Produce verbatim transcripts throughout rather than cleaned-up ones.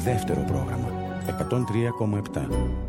Δεύτερο πρόγραμμα εκατόν τρία κόμμα επτά.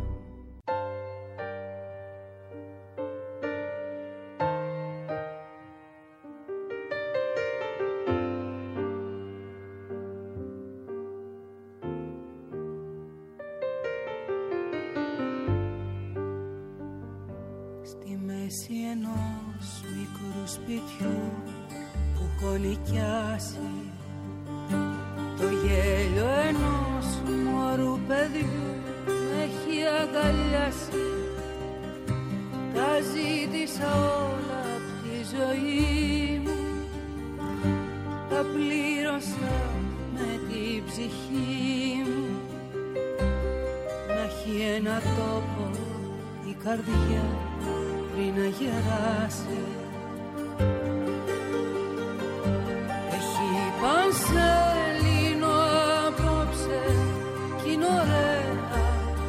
Στη μέση ενός μικρού σπιτιού που έχω νοικιάσει, το γέλιο ενός μωρού παιδιού με έχει αγκαλιάσει. Τα ζήτησα όλα απ' τη ζωή μου, τα πλήρωσα με την ψυχή μου. Να έχει ένα τόπο η καρδιά πριν να γεράσει. Έχει πανσέλινο απόψε κι είναι ωραία.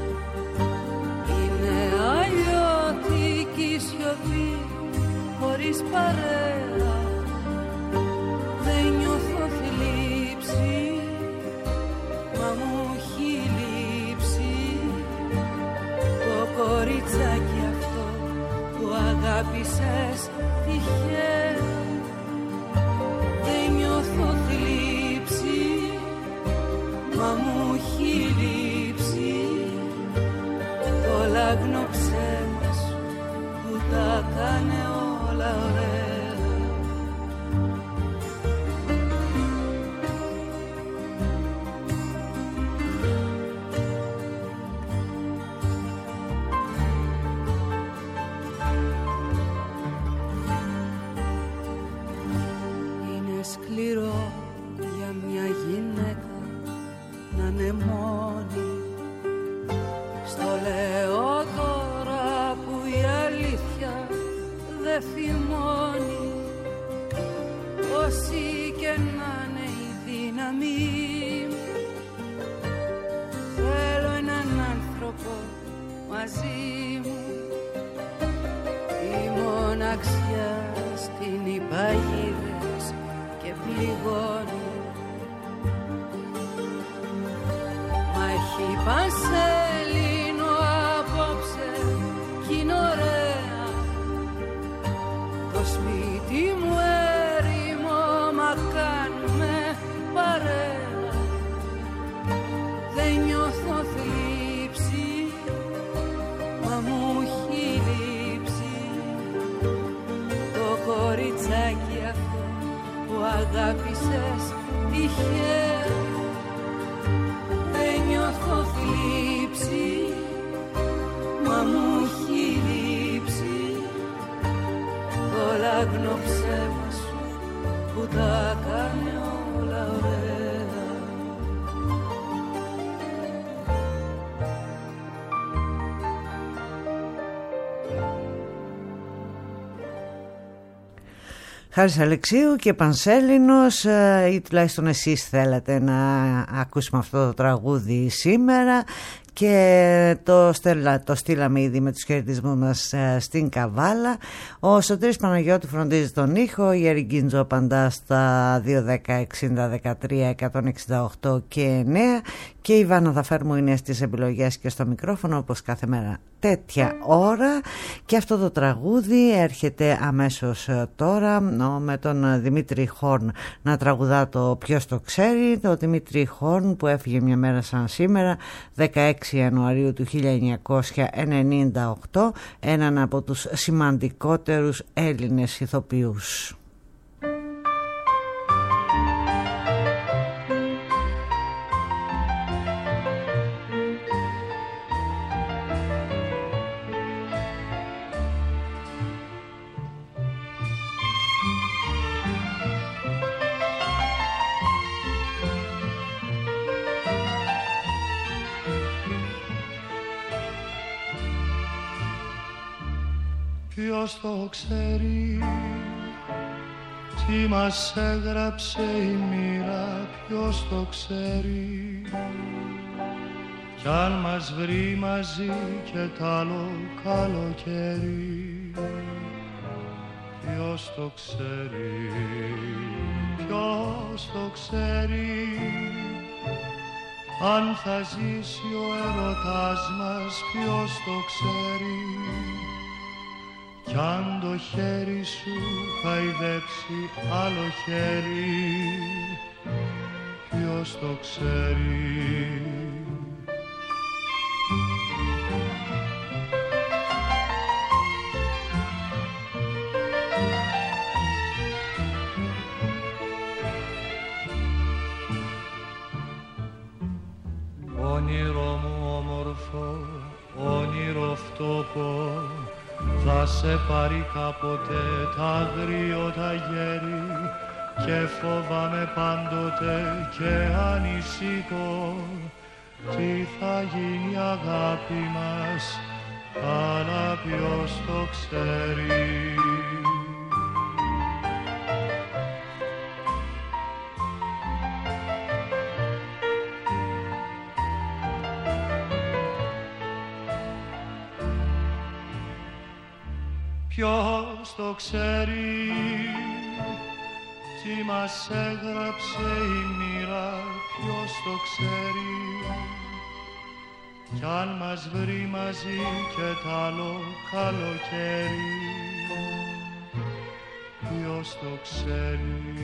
Είναι αλλιώτικη σιωπή χωρίς παρέα. Δεν νιώθω θλίψη, μα μου έχει λείψει το κοριτσάκι αυτό που αγάπησες τυχαία. Δεν νιώθω θλίψη, μα μου έχει λείψει το λάγνο ψέμα σου που τα κάνε όλα ωραία. Σκληρό για μια γυναίκα να είναι μόνη. Στο λέω τώρα που η αλήθεια δεν θυμώνει. Όση και να είναι η δύναμή μου, θέλω έναν άνθρωπο μαζί μου. Η μοναξιά στην υπαγίδες και πληγώνει. Μα έχει πανσέλινο απόψε κι είναι ωραία. Το σπίτι μου έρημο, μα κάνουμε παρέα. Δεν νιώθω θλίψη, μα μου έχει λείψει το κοριτσάκι αυτό που αγάπησες τυχαία. Δεν νιώθω θλίψη, μα μου έχει λείψει το λάγνο ψέμα σου που τα κάνει όλα ωραία. Χάρης Αλεξίου και Πανσέλινος, ή τουλάχιστον εσείς θέλατε να ακούσουμε αυτό το τραγούδι σήμερα και το, στέλα, το στείλαμε ήδη με τους χαιρετισμούς μας στην Καβάλα. Ο Σωτήρης Παναγιώτου φροντίζει τον ήχο, η Ερικίντζο απαντά στα δύο δέκα εξήντα δεκατρία εκατόν εξήντα οκτώ και εννέα και η Βάνα Δαφέρμου είναι στις επιλογές και στο μικρόφωνο όπως κάθε μέρα τέτοια ώρα. Και αυτό το τραγούδι έρχεται αμέσως τώρα με τον Δημήτρη Χόρν να τραγουδά το ποιος το ξέρει. Το Δημήτρη Χόρν που έφυγε μια μέρα σαν σήμερα, δεκαέξι Ιανουαρίου του χίλια εννιακόσια ενενήντα οκτώ, έναν από τους σημαντικότερους Έλληνες ηθοποιούς. Ποιος το ξέρει, τι μας έγραψε η μοίρα, ποιος το ξέρει. Κι αν μας βρει μαζί και τ' άλλο καλοκαίρι, ποιος το ξέρει, ποιος το ξέρει. αν θα ζήσει ο έρωτας μας ποιος το ξέρει, κι αν το χέρι σου χαϊδέψει άλλο χέρι ποιος το ξέρει. Όνειρο μου όμορφο, όνειρο φτωχό, θα σε πάρει κάποτε τ' αγριότα γέρι και φοβάμαι πάντοτε και ανησυχώ τι θα γίνει η αγάπη μας, αλλά ποιος το ξέρει. Ποιος το ξέρει, τι μας έγραψε η μοίρα, ποιος το ξέρει, κι αν μας βρει μαζί και τ' άλλο καλοκαίρι, ποιος το ξέρει.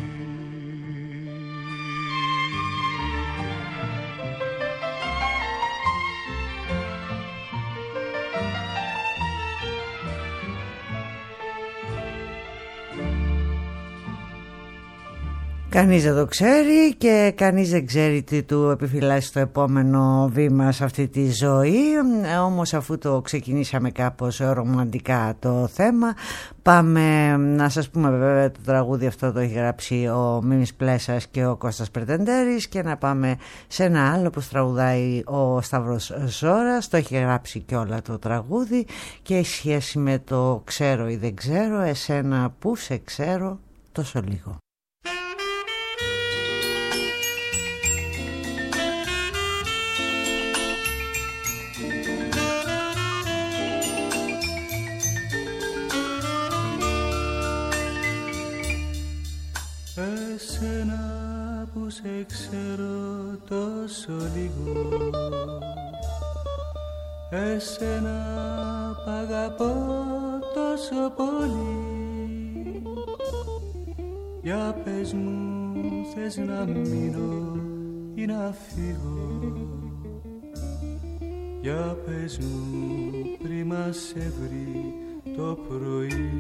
Κανείς δεν το ξέρει και κανείς δεν ξέρει τι του επιφυλάσσει το επόμενο βήμα σε αυτή τη ζωή. Όμως αφού το ξεκινήσαμε κάπως ρομαντικά το θέμα, πάμε να σας πούμε βέβαια το τραγούδι αυτό το έχει γράψει ο Μίμης Πλέσας και ο Κώστας Πρετεντέρης, και να πάμε σε ένα άλλο που τραγουδάει ο Σταύρος Ζώρας. Το έχει γράψει και όλα το τραγούδι και έχει σχέση με το ξέρω ή δεν ξέρω, εσένα που σε ξέρω τόσο λίγο. Εσένα που σε ξέρω τόσο λίγο, εσένα που αγαπώ τόσο πολύ, για πες μου θες να μείνω ή να φύγω, για πες μου πριν μας σε βρει το πρωί.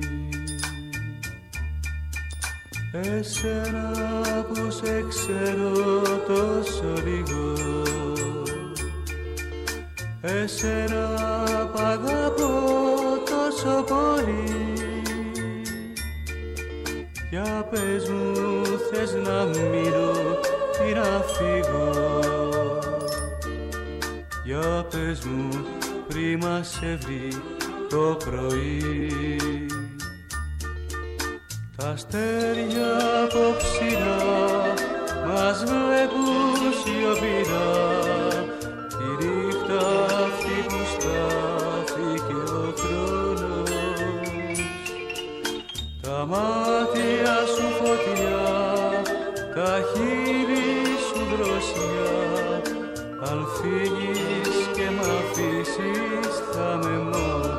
Εσένα που σε ξέρω τόσο λίγο, εσένα που αγαπώ τόσο πολύ, για πες μου θες να μείνω ή να φύγω, για πες μου πριν μας σε βρει το πρωί. Τα αστέρια απόψινά μας βλέπουν σιωπηρά, τη νύχτα αυτή που στάθηκε ο χρόνος. Τα μάτια σου φωτιά, τα χείλη σου δροσιά, αν φύγεις και μ' αφήσεις θα με μόνος.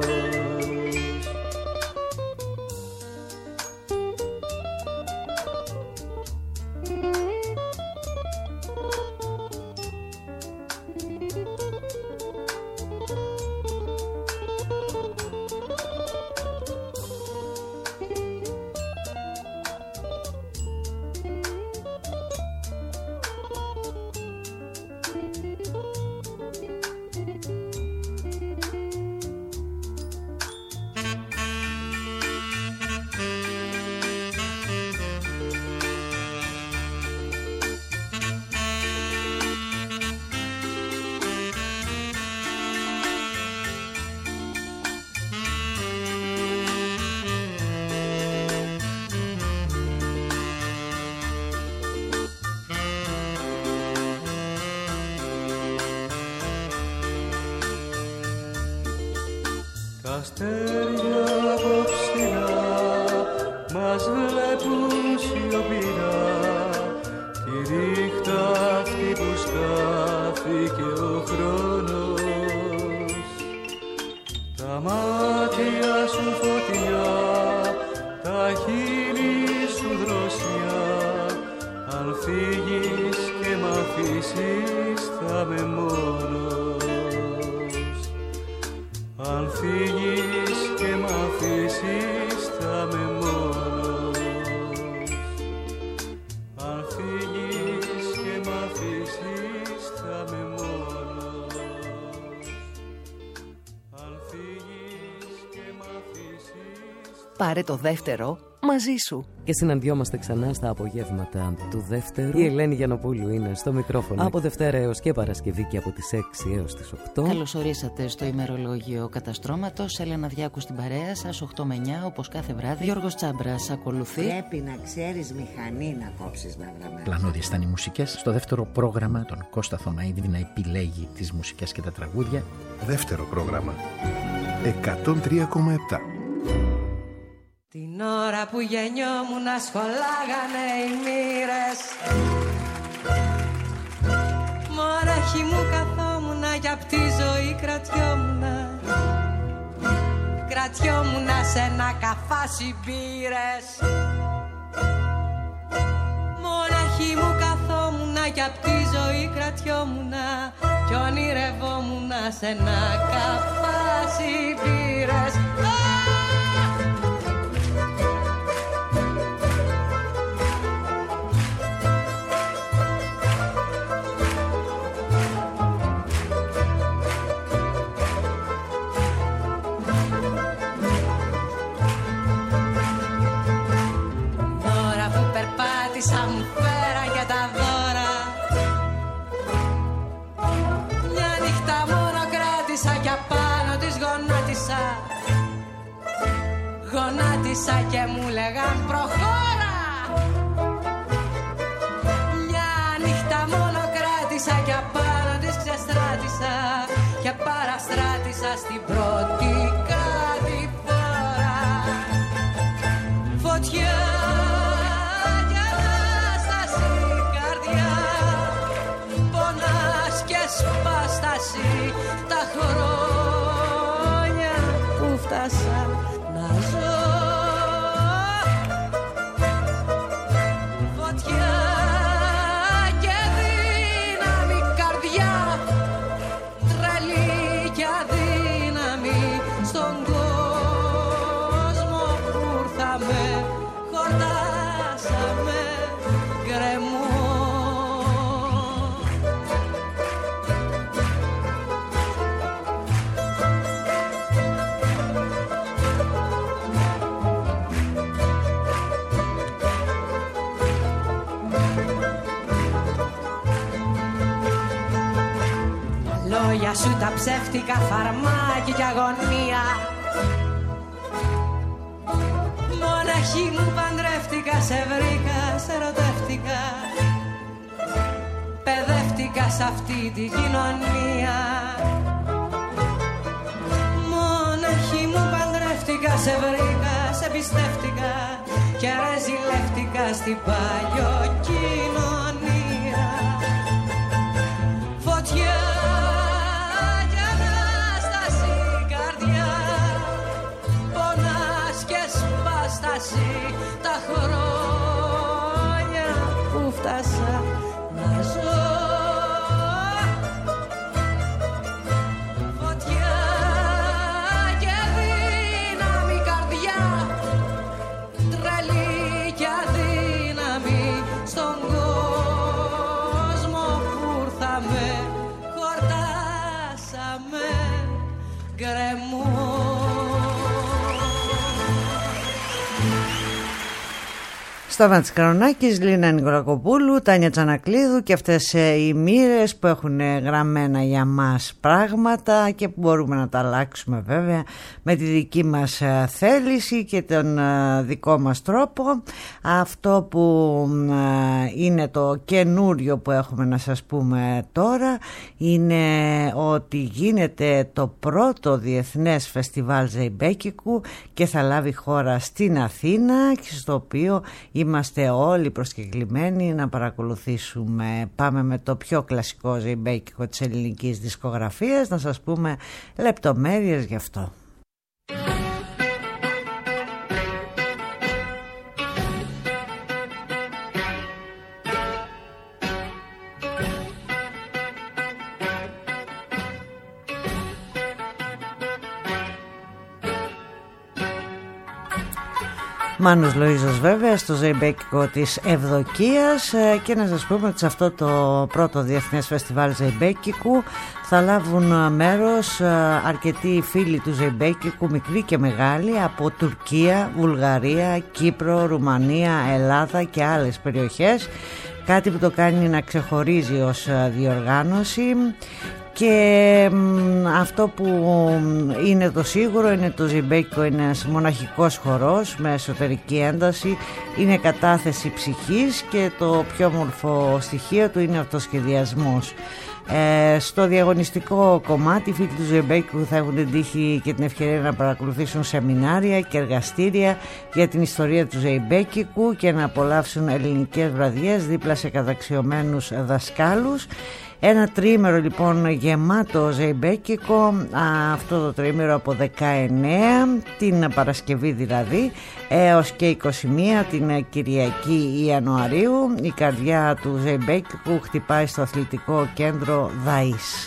Τα αστέρια απόψινά μας βλέπουν σιωπηρά, τη νύχτα αυτή που στά αφήσεις θα με μόνος. Αν φύγεις και μ' αφήσεις θα με μόνος. Αν φύγεις και μ' αφήσεις θα με μόνος. Αν φύγεις και μ' αφήσεις. Πάρε το δεύτερο μαζί σου. Και συναντιόμαστε ξανά στα απογεύματα του δεύτερου. Η Ελένη Γιαννοπούλου είναι στο μικρόφωνο από Δευτέρα έως και Παρασκευή και από τις έξι έως τις οκτώ. Καλώς ορίσατε στο ημερολόγιο Καταστρώματος. Έλενα Διάκου στην παρέα σας, οκτώ με εννιά όπως κάθε βράδυ. Γιώργος Τσάμπρας ακολουθεί. Πρέπει να ξέρεις μηχανή να κόψεις μαύρα μέρα. Πλανώδιες ήταν οι μουσικές. Στο δεύτερο πρόγραμμα τον Κώστα Θωμαίδη να επιλέγει τις μουσικές και τα τραγούδια. Δεύτερο πρόγραμμα εκατόν τρία κόμμα επτά. Την ώρα που γεννιόμουν σχολάγανε οι μοίρες. Μωράχι μου καθόμουνα κι απ' τη ζωή κρατιόμουνα. Κρατιόμουνα σε ένα καφάσι μπύρες. Μωράχι μου καθόμουνα κι απ' τη ζωή κρατιόμουνα. Κι ονειρευόμουνα σε ένα καφάσι μπύρες. Μου φέρα για τα δώρα. Μια νύχτα μόνο κράτησα κι απάνω της γονάτισα. Γονάτισα και μου λέγαν προχώρα. Μια νύχτα μόνο κράτησα κι απάνω της ξεστράτησα. Και παραστράτησα στην πρώτη κάτι φορά. Φωτιά τα χρόνια που φτάσα να ζω. Φωτιά και δύναμη καρδιά, τρελή και αδύναμη στον κόσμο που ήρθαμε, χορτάσαμε γκρεμό. Λόγια σου τα ψεύτικα φαρμάκι κι αγωνία. Μοναχή μου παντρεύτηκα, σε βρήκα, σε ερωτεύτηκα. Παιδεύτηκα σ' αυτή τη κοινωνία. Μοναχή μου παντρεύτηκα, σε βρήκα, σε πιστεύτηκα. Και ρεζιλεύτηκα στην παλιοκοινωνία. Φωτιά τα χρόνια που φτάσα να ζω. Φωτιά και δύναμη καρδιά, τρελή και αδύναμη στον κόσμο που ήρθαμε, χορτάσαμε γκρεμό. Σταμάτης Καρονάκης, Λίνα Νικολακοπούλου, Τάνια Τσανακλείδου και αυτές οι μοίρες που έχουν γραμμένα για μας πράγματα και που μπορούμε να τα αλλάξουμε βέβαια με τη δική μας θέληση και τον δικό μας τρόπο. Αυτό που είναι το καινούριο που έχουμε να σας πούμε τώρα είναι ότι γίνεται το πρώτο διεθνές φεστιβάλ ζεϊμπέκικου και θα λάβει χώρα στην Αθήνα, και στο οποίο είμαστε όλοι προσκεκλημένοι να παρακολουθήσουμε. Πάμε με το πιο κλασικό ζεϊμπέκικο της ελληνικής δισκογραφίας να σας πούμε λεπτομέρειες γι' αυτό. Μάνος Λοΐζος βέβαια στο ζεϊμπέκικο της Ευδοκίας, και να σας πούμε ότι σε αυτό το πρώτο Διεθνές Φεστιβάλ Ζεϊμπέκικου θα λάβουν μέρος αρκετοί φίλοι του ζεϊμπέκικου, μικροί και μεγάλοι, από Τουρκία, Βουλγαρία, Κύπρο, Ρουμανία, Ελλάδα και άλλες περιοχές, κάτι που το κάνει να ξεχωρίζει ως διοργάνωση. Και αυτό που είναι το σίγουρο είναι το ζεϊμπέκικο είναι ένας μοναχικός χορός με εσωτερική ένταση, είναι κατάθεση ψυχής και το πιο όμορφο στοιχείο του είναι αυτοσχεδιασμός. Ε, στο διαγωνιστικό κομμάτι οι φίλοι του ζεϊμπέκικου θα έχουν την τύχη και την ευκαιρία να παρακολουθήσουν σεμινάρια και εργαστήρια για την ιστορία του ζεϊμπέκικου και να απολαύσουν ελληνικές βραδιές δίπλα σε καταξιωμένους δασκάλους. Ένα τρίμερο λοιπόν γεμάτο ζεϊμπέκικο, αυτό το τρίμερο από δεκαεννέα την Παρασκευή δηλαδή έως και είκοσι μία την Κυριακή Ιανουαρίου. Η καρδιά του ζεϊμπέκικου χτυπάει στο αθλητικό κέντρο ΔΑΗΣ.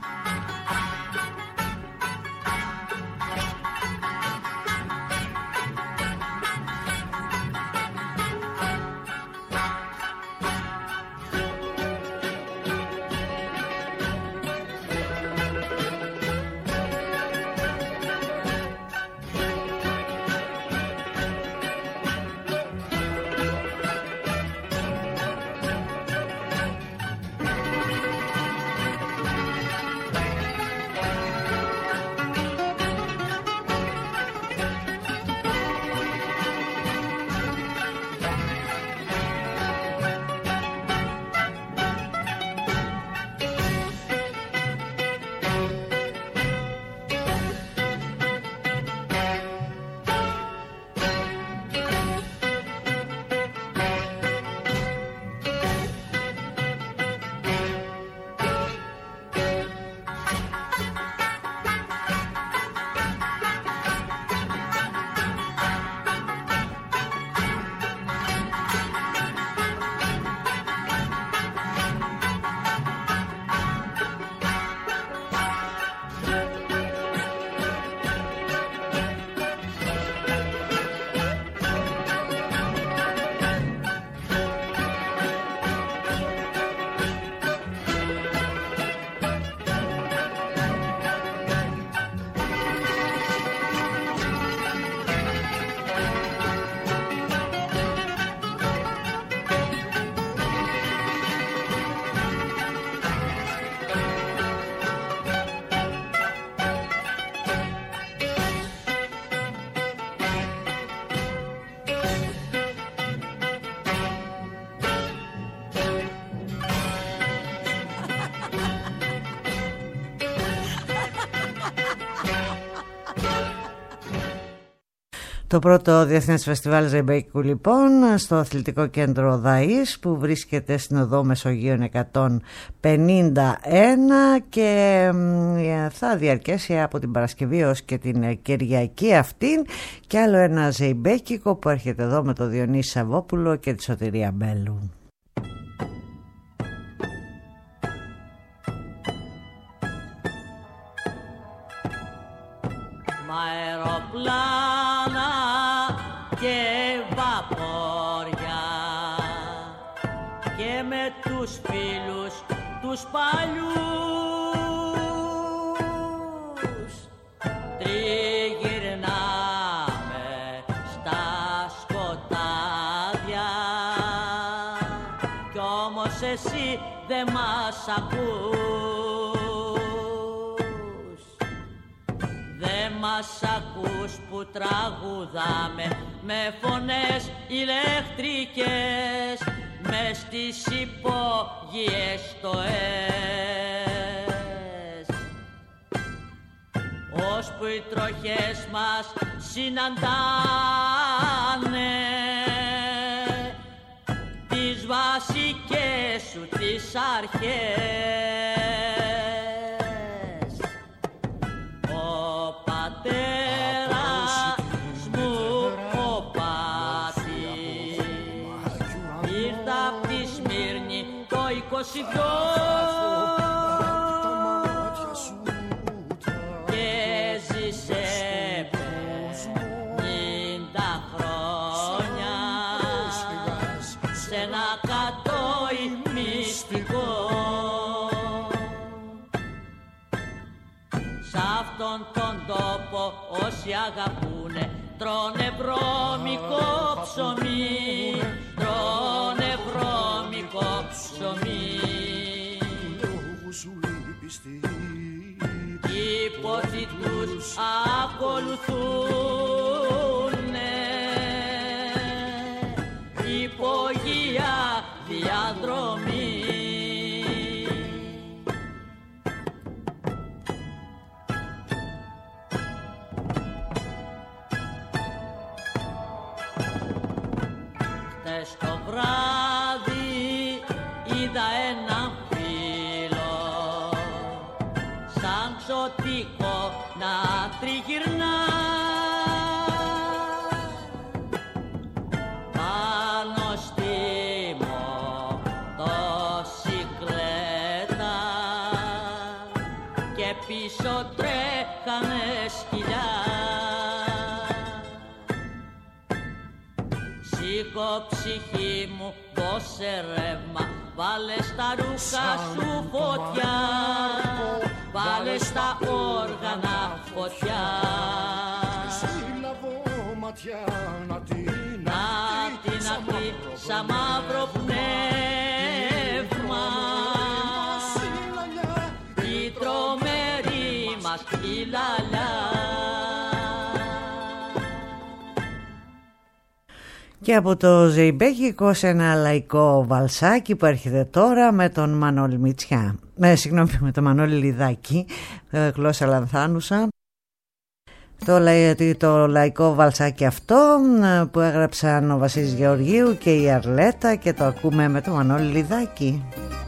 Το πρώτο Διεθνές Φεστιβάλ Ζεϊμπέκικου λοιπόν στο αθλητικό κέντρο ΔΑΗΣ που βρίσκεται στην οδό Μεσογείων εκατόν πενήντα ένα και θα διαρκέσει από την Παρασκευή ως και την Κυριακή αυτήν, και άλλο ένα Ζεϊμπέκικο που έρχεται εδώ με το Διονύση Σαββόπουλο και τη Σωτηρία Μπέλου. Αεροπλάνα και βαπόρια και με τους φίλους τους παλιούς τριγυρνάμε στα σκοτάδια κι όμως εσύ δεν μας ακούς, δεν μας ακούς που τραγουδάμε με φωνές ηλεκτρικές μες στις υπόγειες στοές, ώσπου οι τροχές μας συναντάνε τις βασικές σου τις αρχές. Ο πατέρας μου ο Πάτης ήρθε απ' τη Σμύρνη το είκοσι δυο και ζήσε πενήντα χρόνια. αυτόν τον τόπο όσοι αγαπούνε τρώνε βρώμικο ψωμί, τρώνε βρώμικο ψωμί. Οι πόθοι τους ακολουθούνε υπογεία διαδρομή. Χτες το βράδυ είδα ένα φίλο σαν ξωτικό να τριγυρνά πάνω στη μοτοσικλέτα και πίσω τρέχανε σκυλιά. Σήκω ψυχή μου, δώσε ρεύμα, βάλε στα ρούχα σου φωτιά, βάλε στα όργανα φωτιά. Σύλλαβω ματιά να την αχτεί σαν μαύρο πνεύμα, η τρομερή μας η λαλιά. Και από το Ζεϊμπέκικο σε ένα λαϊκό βαλσάκι που έρχεται τώρα με τον Μανώλη Μητσιά. Με, συγγνώμη, με τον Μανώλη Λιδάκη, γλώσσα λανθάνουσα. Το, το λαϊκό βαλσάκι αυτό που έγραψαν ο Βασίλης Γεωργίου και η Αρλέτα και το ακούμε με τον Μανώλη Λιδάκη.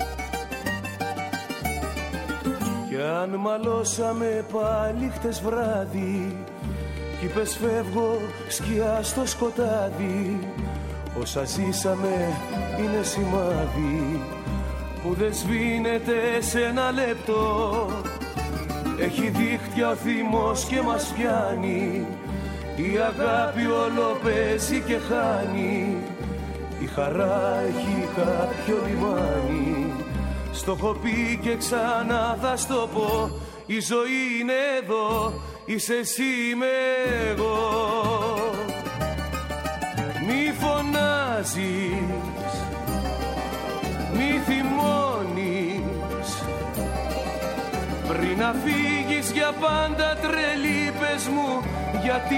Κι αν μαλώσαμε πάλι χτες βράδυ κι είπες φεύγω σκιά στο σκοτάδι, όσα ζήσαμε είναι σημάδι που δεν σβήνεται σε ένα λεπτό. Έχει δίχτυα ο θυμός και μας πιάνει, η αγάπη όλο παίζει και χάνει, η χαρά έχει κάποιο λιμάνι. Στο έχω πει και ξανά θα στο πω, η ζωή είναι εδώ, είσαι εσύ είμαι εγώ. Μη φωνάζεις, μη θυμώνεις, πριν να φύγεις για πάντα τρελή πες μου γιατί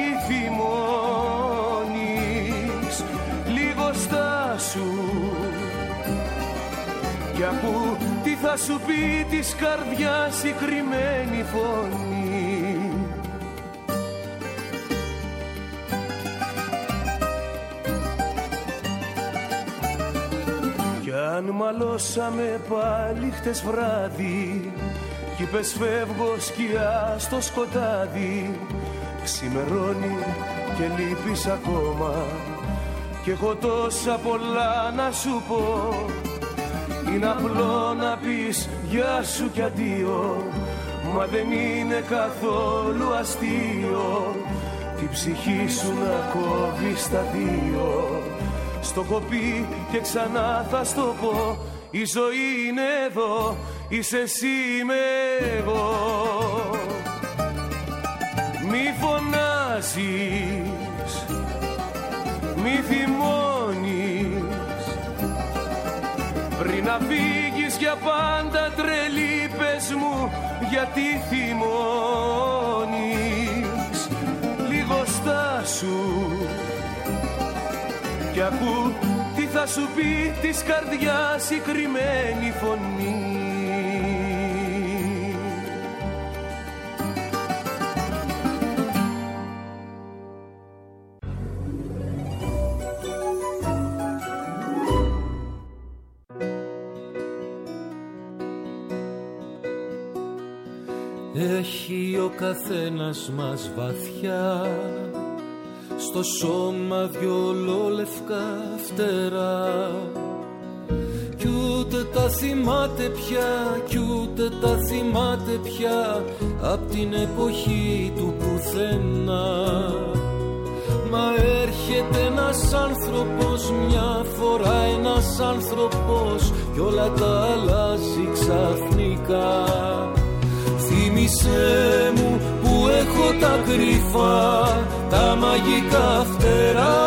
θυμώνεις. Λίγο στάσου κι ακού τι θα σου πει της καρδιάς η κρυμμένη φωνή. Κι αν μαλώσαμε πάλι χτες βράδυ κι είπες φεύγω σκιά στο σκοτάδι, ξημερώνει και λείπεις ακόμα κι έχω τόσα πολλά να σου πω. Είναι απλό να πεις γεια σου κι αντίο, μα δεν είναι καθόλου αστείο την ψυχή σου να κόβεις στα δύο. Στο έχω πει και ξανά θα στο πω, η ζωή είναι εδώ, είσαι εσύ είμαι εγώ. Μη φωνάζεις, μη θυμώνεις, πριν να φύγεις για πάντα τρελή πες μου γιατί θυμώνεις. Λίγο στάσου κι ακού τι θα σου πει της καρδιάς η κρυμμένη φωνή. Έχει ο καθένας μας βαθιά στο σώμα δυο ολόλευκα φτερά, κι ούτε τα θυμάται πια, κι ούτε τα θυμάται πια απ' την εποχή του πουθενά. Μα έρχεται ένας άνθρωπος, μια φορά ένας άνθρωπος κι όλα τα αλλάζει ξαφνικά. Θύμησέ μου που έχω τα κρυφά, τα μαγικά φτερά,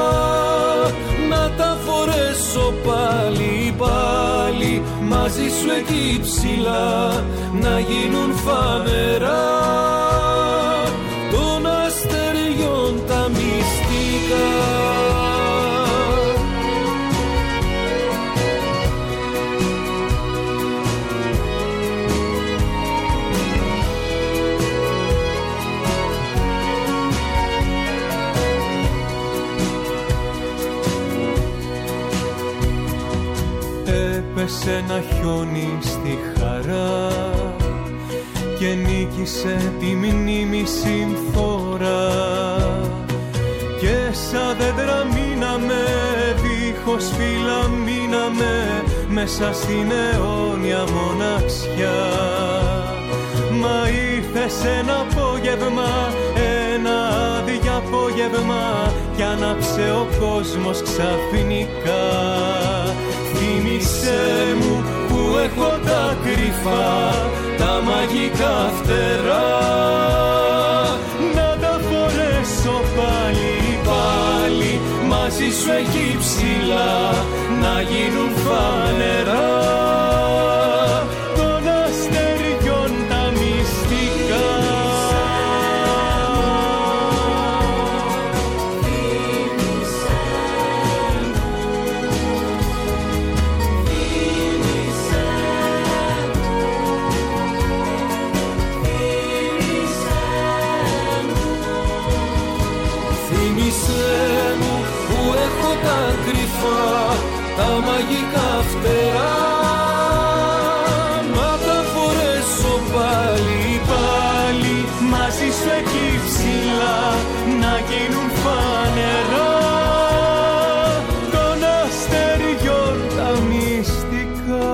να τα φορέσω πάλι πάλι μαζί σου εκεί ψηλά, να γίνουν φανερά των αστεριών τα μυστικά. Έπεσε ένα χιόνι στη χαρά και νίκησε τη μνήμη συμφορά, και σαν δέντρα μείναμε, δίχως φύλλα μείναμε, μέσα στην αιώνια μοναξιά. Μα ήρθε ένα απόγευμα, ένα άδειο απόγευμα, κι άναψε ο κόσμος ξαφνικά. Θύμησέ μου που έχω τα κρυφά, τα μαγικά φτερά, να τα φορέσω πάλι πάλι μαζί σου εκεί ψηλά, να γίνουν φανερά των αστεριών τα μυστικά. Τα μαγικά φτερά, να τα φορέσω πάλι πάλι μαζί σου εκεί ψηλά, να γίνουν φανερά των αστεριών τα μυστικά.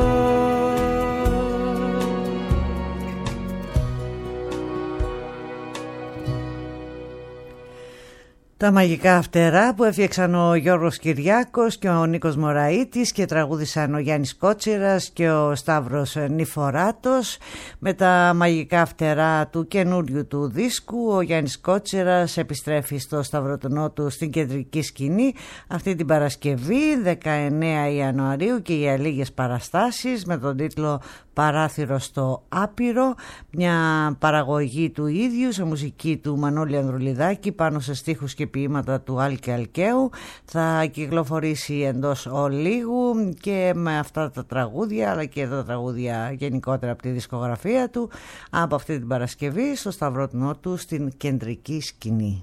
Τα μαγικά φτερά που έφτιαξαν ο Γιώργος Κυριάκος και ο Νίκος Μωραΐτης και τραγούδισαν ο Γιάννης Κότσιρας και ο Σταύρος Νηφοράτος. Με τα μαγικά φτερά του καινούριου του δίσκου, ο Γιάννης Κότσιρας επιστρέφει στο σταυροτενό του στην κεντρική σκηνή αυτή την Παρασκευή δεκαεννέα Ιανουαρίου και για λίγες παραστάσεις με τον τίτλο «Παράθυρο στο άπειρο», μια παραγωγή του ίδιου σε μουσική του Μανώλη Ανδρουλιδάκη πάνω σε στίχους και ποίηματα του Άλκη Αλκαίου. Θα κυκλοφορήσει εντός ολίγου και με αυτά τα τραγούδια αλλά και τα τραγούδια γενικότερα από τη δισκογραφία του από αυτή την Παρασκευή στο σταυρότενό του στην κεντρική σκηνή.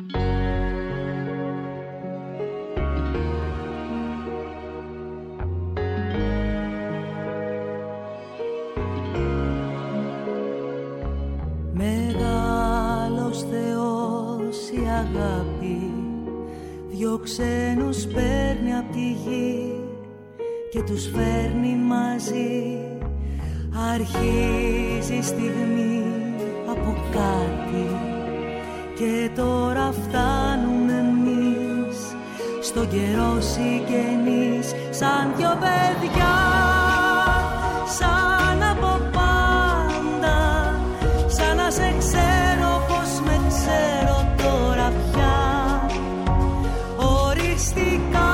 Μεγάλος Θεός η αγάπη, δυο ξένους παίρνει απ' τη γη και τους φέρνει μαζί. Αρχίζει η στιγμή από κάτι και τώρα φτάνουμε εμείς στον καιρό συγγενείς, σαν δυο παιδιά, σαν από πάντα, σαν να σε ξέρω πως με ξέρω τώρα πια, οριστικά,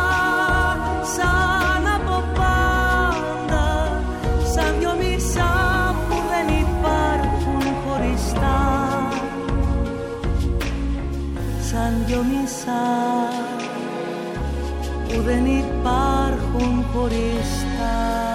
σαν από πάντα, σαν δυο μισά που δεν υπάρχουν χωριστά, σαν δυο μισά που δεν υπάρχουν χωριστά.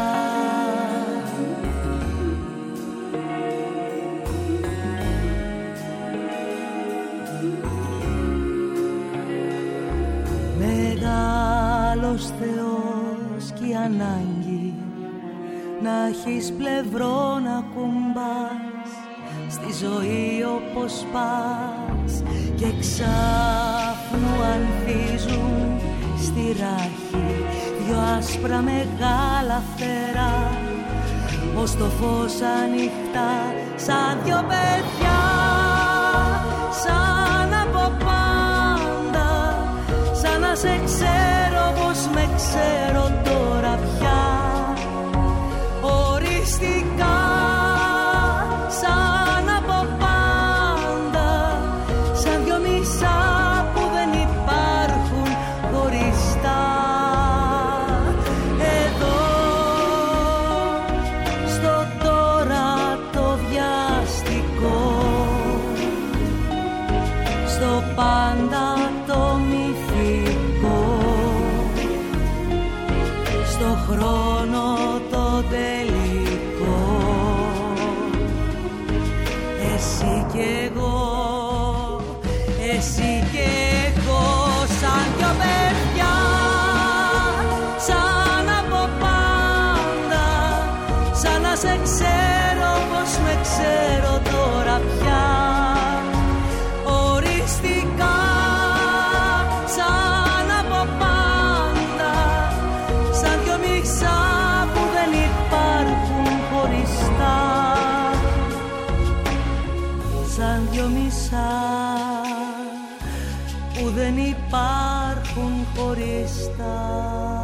Μεγάλος Θεός κι η ανάγκη να έχεις πλευρό να κουμπάς στη ζωή όπως πας και ξάφνου ανθίζουν στη ράχη δυο άσπρα μεγάλα φτερά ως το φως ανοιχτά, σαν δυο παιδιά, σαν από πάντα, σαν να σε ξέρω πως με ξέρω τώρα πια, οριστικά, σαν από πάντα, στο χρόνο το τελικό. Εσύ κι εγώ, εσύ κι εγώ, σαν δυο παιδιά, σαν από πάντα, σαν να σε ξέρω πως με ξέρω τώρα πια. Οριστικά, σαν από πάντα, σαν δυο μισά που δεν υπάρχουν χωριστά, σαν δυο μισά που δεν υπάρχουν χωριστά.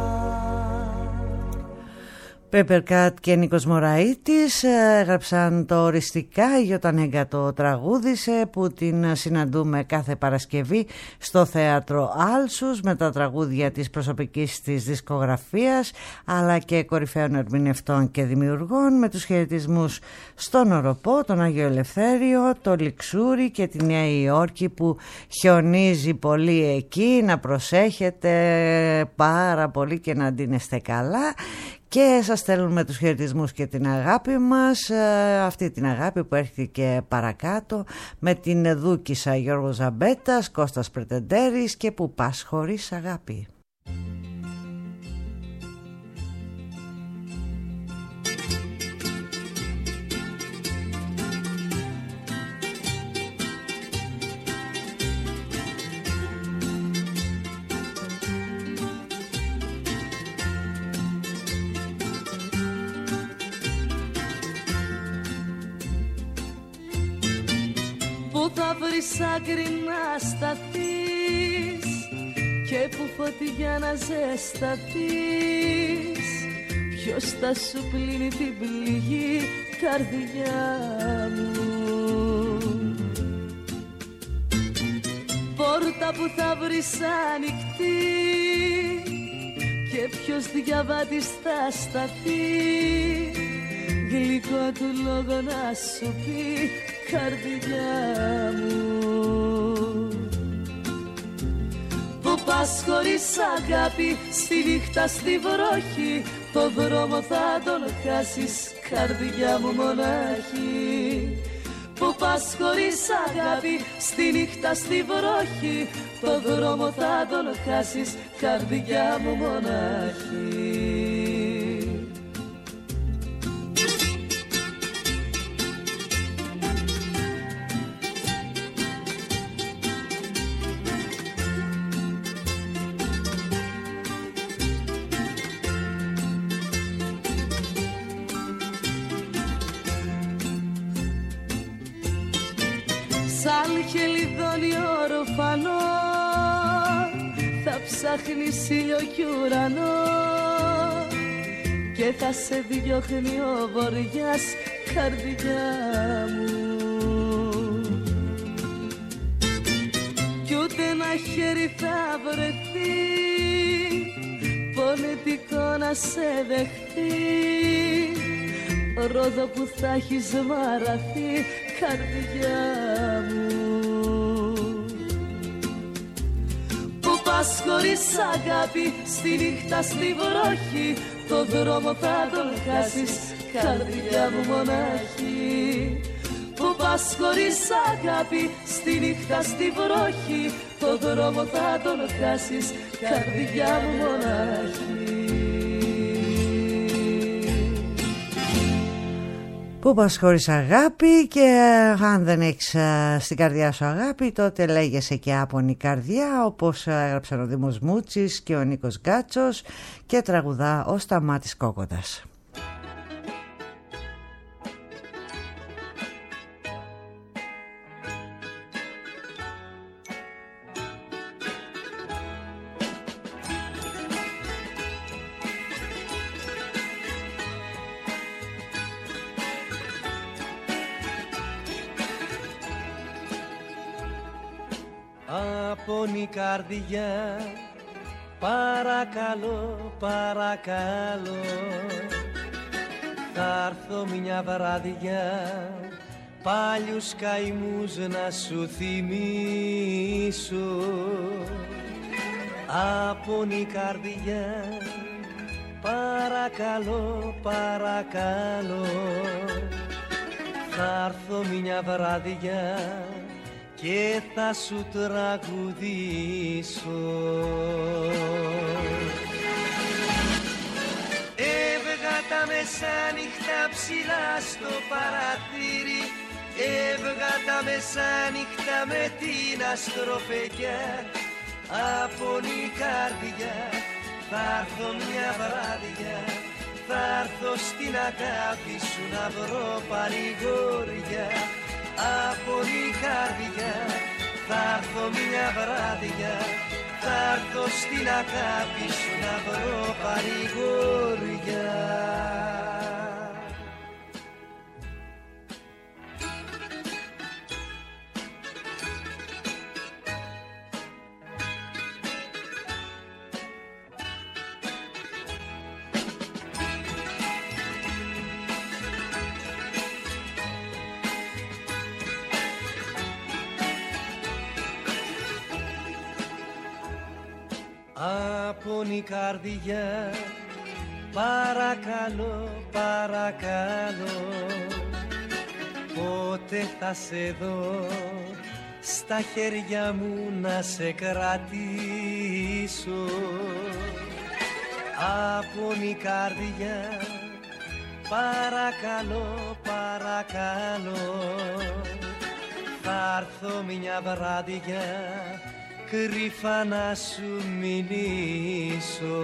Πέπερκατ και Νίκος Μωραΐτης έγραψαν το οριστικά η Γιωτανέγκα το τραγούδισε, που την συναντούμε κάθε Παρασκευή στο Θέατρο Άλσους με τα τραγούδια της προσωπικής της δισκογραφίας αλλά και κορυφαίων ερμηνευτών και δημιουργών, με τους χαιρετισμούς στον Οροπό, τον Άγιο Ελευθέριο, το Λιξούρι και τη Νέα Υόρκη που χιονίζει πολύ εκεί. Να προσέχετε πάρα πολύ και να ντύνεστε καλά. Και σας στέλνουμε τους χαιρετισμούς και την αγάπη μας, αυτή την αγάπη που έρχεται και παρακάτω με την Δούκισσα Γιώργος Ζαμπέτας, Κώστας Πρετεντέρης και Που πας χωρίς αγάπη. Πού θα βρεις άκρη να σταθείς και που φωτιά να ζεσταθείς, ποιος θα σου πλύνει την πληγή, καρδιά μου. Πόρτα που θα βρεις ανοιχτή και ποιος διαβάτης θα σταθεί, γλυκό του λόγο να σου πει, καρδιά μου. Που πας χωρίς αγάπη, στη νύχτα στη βροχή, το δρόμο θα τον χάσεις, καρδιά μου μονάχη. Που πας χωρίς αγάπη, στη νύχτα στη βροχή, το δρόμο θα τον χάσεις, καρδιά μου μονάχη. Σαν χελιδόνι ορφανό θα ψάχνεις ήλιο κι ουρανό και θα σε διώχνει ο βοριάς, καρδιά μου. Κι ούτε ένα χέρι θα βρεθεί πονετικό να σε δεχθεί, ρόδο που θα έχεις μαραθεί, καρδιά μου. Που πας χωρίς αγάπη, στη νύχτα στη βροχή, το δρόμο θα τον χάσεις, καρδιά μου μονάχη. Που πας χωρίς αγάπη, στη νύχτα στη βροχή, το δρόμο θα τον χάσεις, καρδιά μου μονάχη. Που πας χωρίς αγάπη, και αν δεν έχεις στην καρδιά σου αγάπη, τότε λέγεσαι και άπονη καρδιά, όπως έγραψαν ο Δήμος Μούτσης και ο Νίκος Γκάτσος, και τραγουδά ο Σταμάτης Κόκοτας. Άπονη καρδιά, παρακαλώ, παρακαλώ, θα έρθω μια βραδιά πάλιους καημούς να σου θυμίσω. Άπονη καρδιά, παρακαλώ, παρακαλώ, παρακαλώ, θα έρθω μια βράδια και θα σου τραγουδήσω. Έβγα τα μεσάνυχτα ψηλά στο παραθύρι, έβγα τα μεσάνυχτα με την αστροφεγγιά. Από η καρδιά θα έρθω μια βράδια, θα έρθω στην αγάπη σου να βρω παρηγόρια. Από η καρδιά θα έρθω μια βράδια, θα έρθω στην αγάπη σου να βρω παρηγόρια. Απ' η καρδιά παρακαλώ, παρακαλώ, πότε θα σε δω στα χέρια μου να σε κρατήσω. Απ' η καρδιά παρακαλώ, παρακαλώ, θα έρθω μια βράδια κρυφά να σου μιλήσω.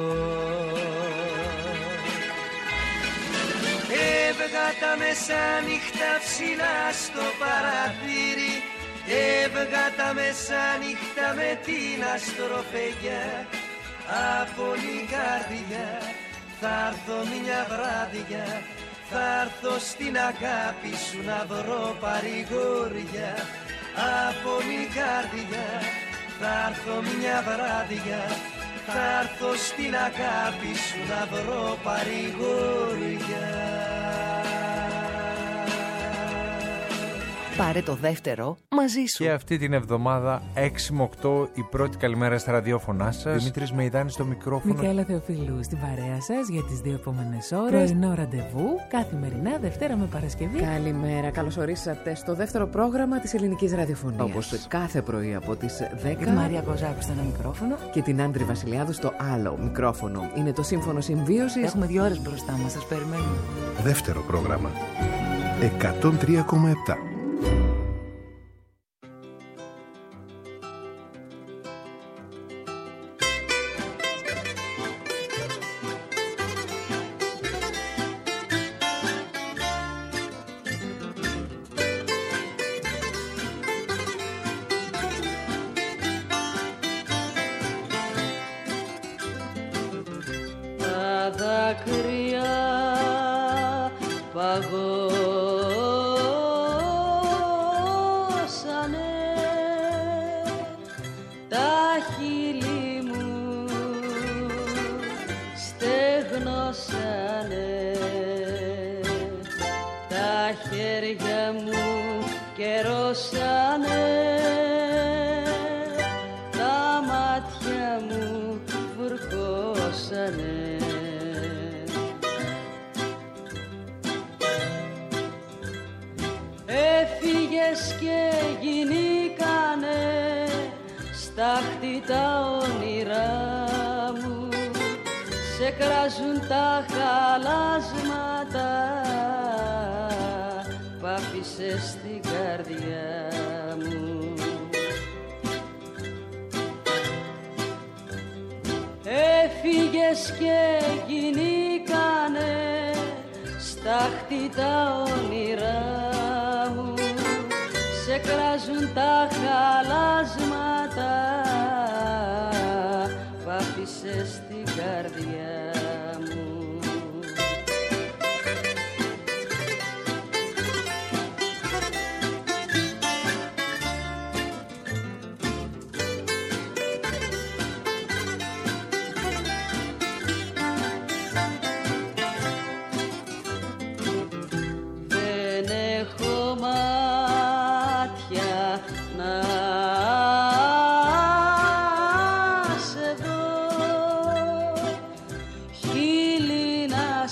Έβγα τα μεσάνυχτα ψηλά στο παραθύρι, έβγα τα μεσάνυχτα με την αστροφεγγιά. Από η καρδιά θα έρθω μια βράδια, θα έρθω στην αγάπη σου να βρω παρηγόρια. Από η καρδιά θα έρθω μια βράδια, θα έρθω στην αγάπη σου να βρω παρηγόρια. Πάρε το δεύτερο μαζί σου. Και αυτή την εβδομάδα έξι με οκτώ η πρώτη καλημέρα στα ραδιόφωνά σας. Δημήτρης Μεϊδάνης στο μικρόφωνο. Μικαέλα Θεοφιλού στην παρέα σας για τις δύο επόμενες ώρες. Πρωινό ραντεβού καθημερινά Δευτέρα με Παρασκευή. Καλημέρα, καλώς ορίσατε στο δεύτερο πρόγραμμα της ελληνικής ραδιοφωνίας. Όπως κάθε πρωί από τις δέκα. Τη Μαρία Κοζάκου στο ένα μικρόφωνο. Και την Άντρη Βασιλιάδου στο άλλο μικρόφωνο. Είναι το Σύμφωνο Συμβίωσης. Έχουμε δύο ώρες μπροστά μας, σας περιμένουμε. Δεύτερο πρόγραμμα εκατόν τρία κόμμα επτά.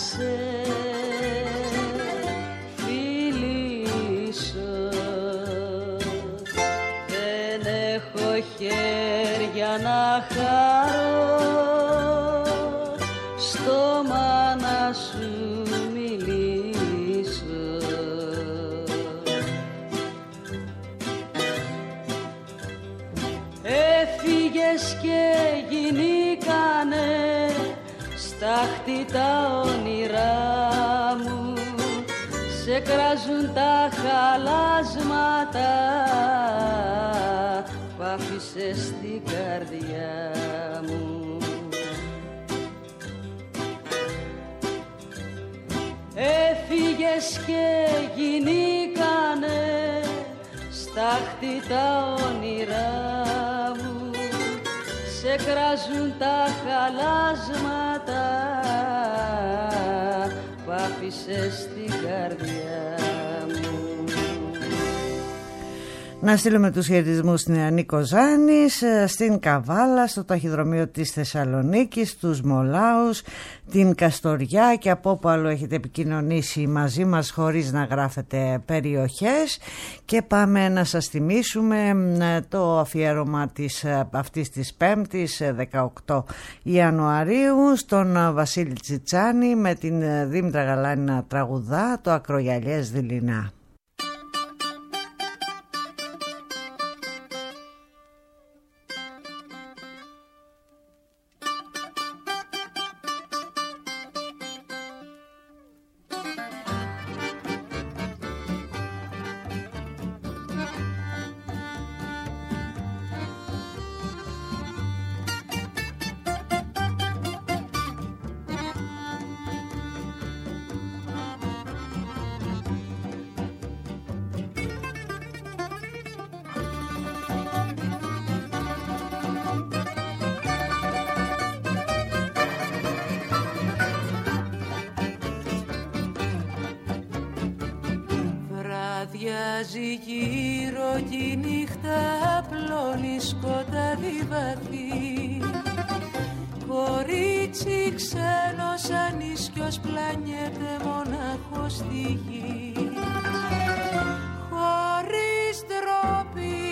σε φιλήσω. Δεν έχω χέρια να χαρώ, στόμα να σου μιλήσω. Έφυγες και γινήκανε στάχτη τα όνειρά μου, σε κράζουν τα χαλάσματα που άφησες στην καρδιά μου. Έφυγες και γινήκανε στάχτη τα όνειρά μου, σε κράζουν τα χαλάσματα που άφησες στην καρδιά μου. Να στείλουμε τους χαιρετισμούς στην Νίκο Ζάνης, στην Καβάλα, στο ταχυδρομείο της Θεσσαλονίκης, στους Μολάους, την Καστοριά και από όπου άλλο έχετε επικοινωνήσει μαζί μας χωρίς να γράφετε περιοχές. Και πάμε να σας θυμίσουμε το αφιέρωμα της, αυτής της Πέμπτης δεκαοκτώ Ιανουαρίου στον Βασίλη Τσιτσάνη με την Δήμητρα Γαλάνη να τραγουδά το Ακρογιαλιές δειλινά. Βραδιάζει γύρω κι η νύχτα απλώνει σκοτάδι βαθύ. Κορίτσι ξένος ανίσκιος πλανιέται μονάχος στη γη. Χωρίς ντροπή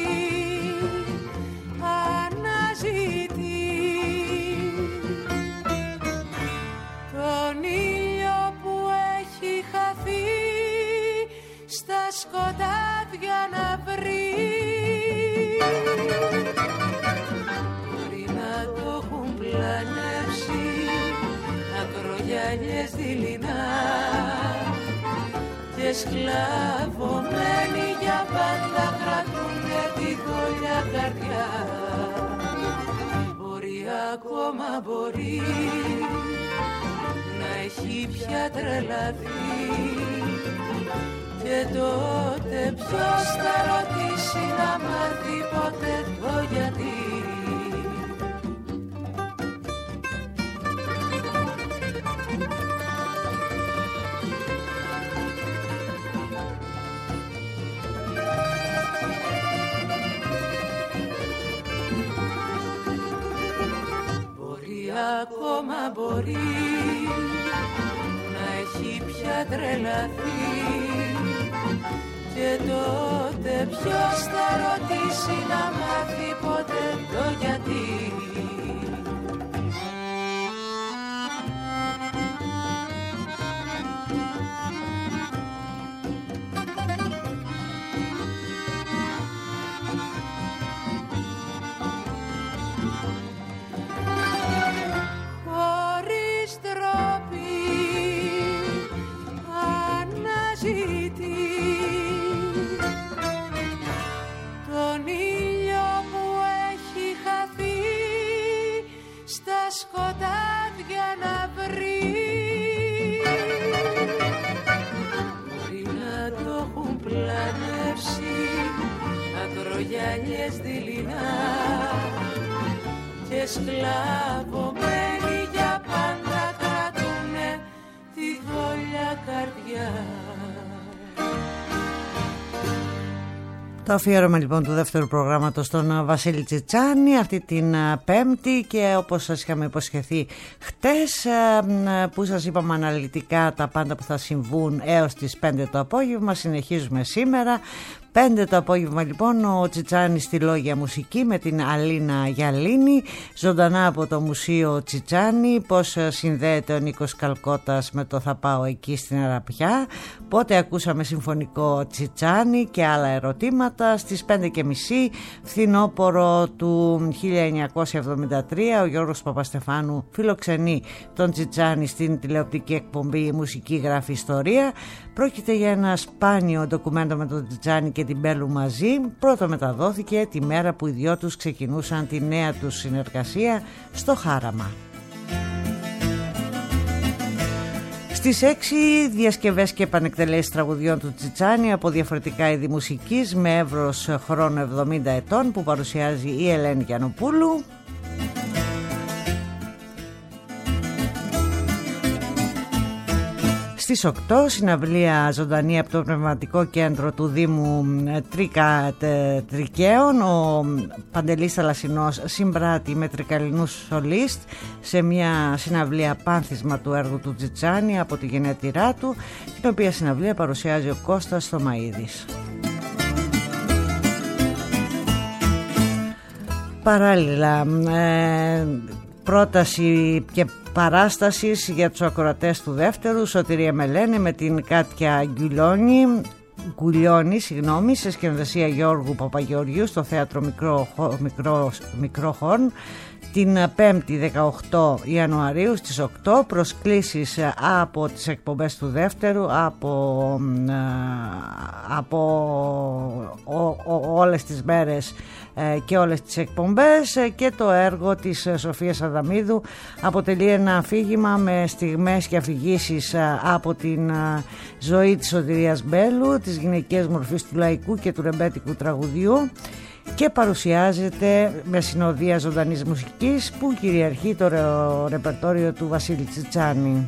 αναζητεί τον ήλιο που έχει χαθεί στα σκοτάδια να βρει. Μπορεί να το έχουν πλανεύσει ακρογιαλιές δειλινά και σκλαβωμένοι για πάντα κρατούνε τη δόλια καρδιά. Μπορεί ακόμα μπορεί να έχει πια τρελαθεί και τότε ποιος θα ρωτήσει να μάθει ποτέ το γιατί. Μπορεί ακόμα μπορεί να έχει πια τρελαθεί και τότε ποιος θα ρωτήσει να μάθει ποτέ το γιατί. Χωρίς τροπή αναζητεί τον ήλιο που έχει χαθεί στα σκοτάδια να βρει. Μπορεί να το έχουν πλανεύσει ακρογιαλιές δειλινά και σκλαβωμένοι για πάντα κρατούνε τη δόλια καρδιά. Το αφιέρωμα λοιπόν του δεύτερου προγράμματος στον Βασίλη Τσιτσάνη αυτή την Πέμπτη, και όπως σας είχαμε υποσχεθεί χτες, που σας είπαμε αναλυτικά τα πάντα που θα συμβούν έως τις πέντε το απόγευμα, συνεχίζουμε σήμερα. πέντε το απόγευμα λοιπόν ο Τσιτσάνης στη Λόγια Μουσική με την Αλίνα Γιαλίνη, ζωντανά από το Μουσείο Τσιτσάνη, πώς συνδέεται ο Νίκος Καλκώτας με το Θα πάω εκεί στην Αραπιά, πότε ακούσαμε συμφωνικό Τσιτσάνη και άλλα ερωτήματα. Στις πέντε και μισή φθινόπωρο του χίλια εννιακόσια εβδομήντα τρία ο Γιώργος Παπαστεφάνου φιλοξενεί τον Τσιτσάνη στην τηλεοπτική εκπομπή Μουσική Γράφει Ιστορία. Πρόκειται για ένα σπάνιο ντοκουμέντο με τον Τσιτσάνη και την Μπέλου μαζί. Πρώτο μεταδόθηκε τη μέρα που οι δυο τους ξεκινούσαν τη νέα τους συνεργασία στο Χάραμα. Στις έξι διασκευές και επανεκτελέσεις τραγουδιών του Τσιτσάνη από διαφορετικά είδη μουσικής με εύρος χρόνου εβδομήντα ετών που παρουσιάζει η Ελένη Γιαννοπούλου. Στις οκτώ συναυλία ζωντανή από το Πνευματικό Κέντρο του Δήμου Τρίκα Τρικαίων. Ο Παντελής Θαλασσινός συμπράττει με τρικαλινούς σολίστ σε μια συναυλία πάνθισμα του έργου του Τσιτσάνη από τη γενέτειρά του, την οποία συναυλία παρουσιάζει ο Κώστας Θωμαίδης. Παράλληλα, ε, πρόταση και παράστασης για τους ακροατές του δεύτερου, Σωτηρία Μελένη με την Κάτια Γκουλιώνη, Γκουλιώνη συγγνώμη, σε σκηνοθεσία Γιώργου Παπαγεωργίου στο θέατρο Μικρό, Μικρό, Μικρό Χόρν, την πέμπτη δεκαοκτώ Ιανουαρίου στις οκτώ. Προσκλήσεις από τις εκπομπές του δεύτερου, από, από ο, ο, όλες τις μέρες και όλες τις εκπομπές, και το έργο της Σοφίας Αδαμίδου αποτελεί ένα αφήγημα με στιγμές και αφηγήσεις από την ζωή της Σωτηρίας Μπέλου, της γυναικείας μορφής του λαϊκού και του ρεμπέτικου τραγουδιού, και παρουσιάζεται με συνοδεία ζωντανής μουσικής που κυριαρχεί το ρεπερτόριο του Βασίλη Τσιτσάνη.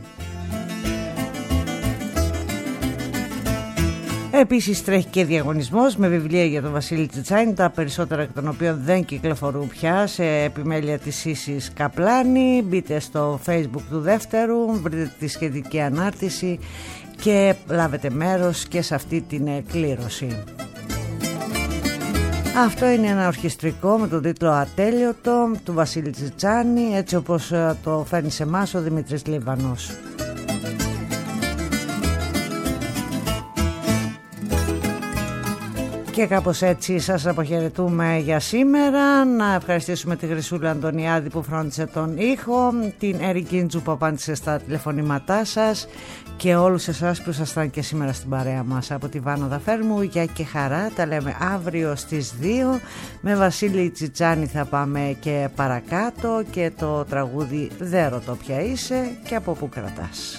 Επίσης τρέχει και διαγωνισμός με βιβλία για τον Βασίλη Τσιτσάνη, τα περισσότερα εκ των οποίων δεν κυκλοφορούν πια, σε επιμέλεια της Ίσης Καπλάνη. Μπείτε στο Facebook του δεύτερου, βρείτε τη σχετική ανάρτηση και λάβετε μέρος και σε αυτή την κλήρωση. Αυτό είναι ένα ορχιστρικό με τον τίτλο «Ατέλειωτο» του Βασίλη Τσιτσάνη, έτσι όπως το φέρνει σε εμάς ο Δημήτρης Λίβανος. Και κάπως έτσι σας αποχαιρετούμε για σήμερα. Να ευχαριστήσουμε τη Χρυσούλα Αντωνιάδη που φρόντισε τον ήχο, την Έρη Κίντζου που απάντησε στα τηλεφωνήματά σας, και όλους εσάς που ήσασταν και σήμερα στην παρέα μας. Από τη Βάνα Δαφέρμου, γεια και χαρά. Τα λέμε αύριο στις δύο. Με Βασίλη Τσιτσάνη θα πάμε και παρακάτω, και το τραγούδι «Δεν ρωτώ ποια είσαι και από πού κρατάς».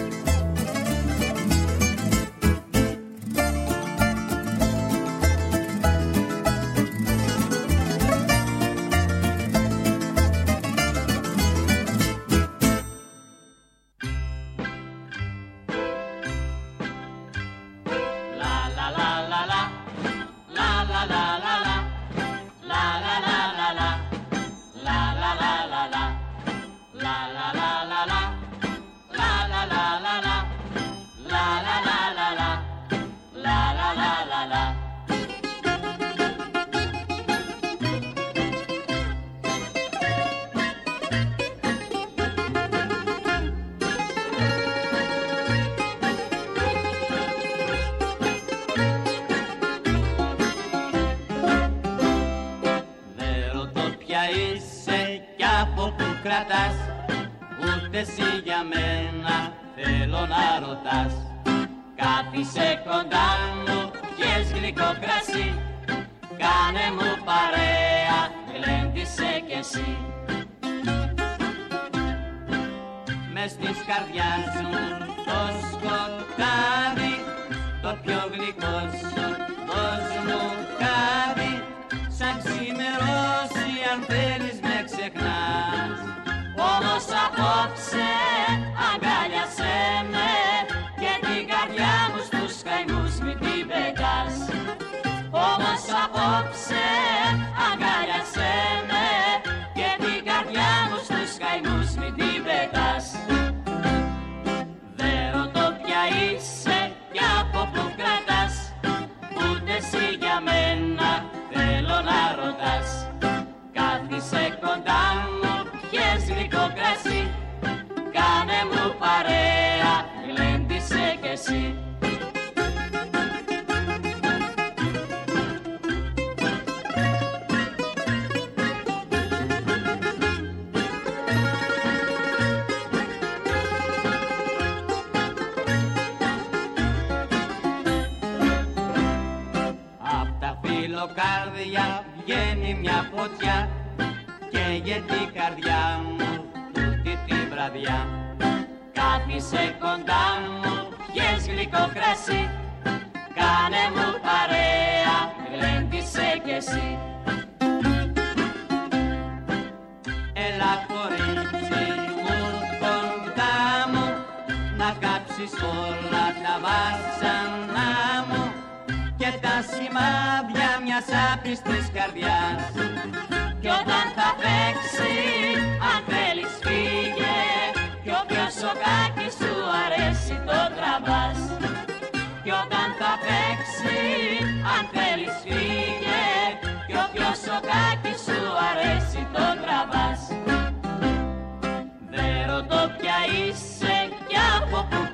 κρατάς, ούτε εσύ για μένα θέλω να ρωτάς. Κάθισε κοντά μου, πιες γλυκό κρασί, κάνε μου παρέα, γλέντισε κι εσύ. Μες της καρδιάς μου το σκοτάδι, το πιο γλυκό σου δώσ' μου κάτι, σαν ξημερώσει αν θέλεις με ξεχνάς. Όμως απόψε αγκάλιασέ με και την καρδιά μου στους καημούς μην την πετάς. Όμως κρασί. Κάνε μου παρέα, γλέντισε κι εσύ. Απ' τα φιλοκάρδια βγαίνει μια φωτιά, καίγεται η καρδιά μου τούτη τη βραδιά. Κάθισε κοντά μου, πιες γλυκό κρασί. Κάνε μου παρέα, γλέντισε κι εσύ. Έλα κορίτσι μου κοντά μου, να κάψεις όλα τα βάσανα μου και τα σημάδια μιας άπιστης καρδιάς. Κι όταν θα παίξει, αν θέλεις φύγε, κι όποιο σοκάκι σου αρέσει το τραβάς. Κι όταν θα παίξει, αν θέλεις φύγε, κι όποιο σοκάκι σου αρέσει το τραβάς. Δεν ρωτώ ποια είσαι κι από που